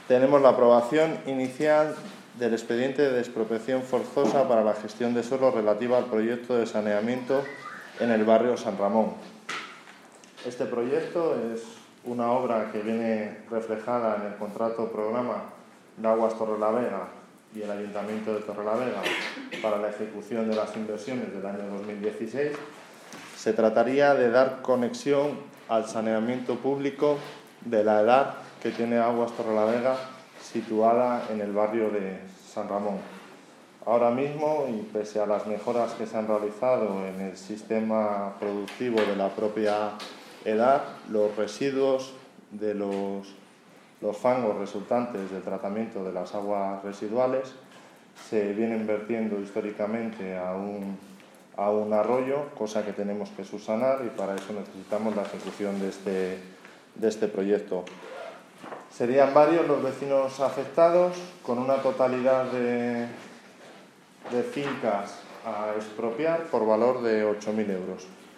tenemos la aprobación inicial del expediente de expropiación forzosa para la gestión de suelo relativa al proyecto de saneamiento en el barrio San Ramón. Este proyecto es una obra que viene reflejada en el contrato programa de Aguas Torrelavega y el Ayuntamiento de Torrelavega para la ejecución de las inversiones del año 2016. Se trataría de dar conexión al saneamiento público de la edad que tiene Aguas Torrelavega, situada en el barrio de San Ramón. Ahora mismo, y pese a las mejoras que se han realizado en el sistema productivo de la propia edad, los residuos de los fangos resultantes del tratamiento de las aguas residuales se vienen vertiendo históricamente a un arroyo, cosa que tenemos que subsanar, y para eso necesitamos la ejecución de este proyecto. Serían varios los vecinos afectados, con una totalidad de fincas a expropiar por valor de 8.000 euros.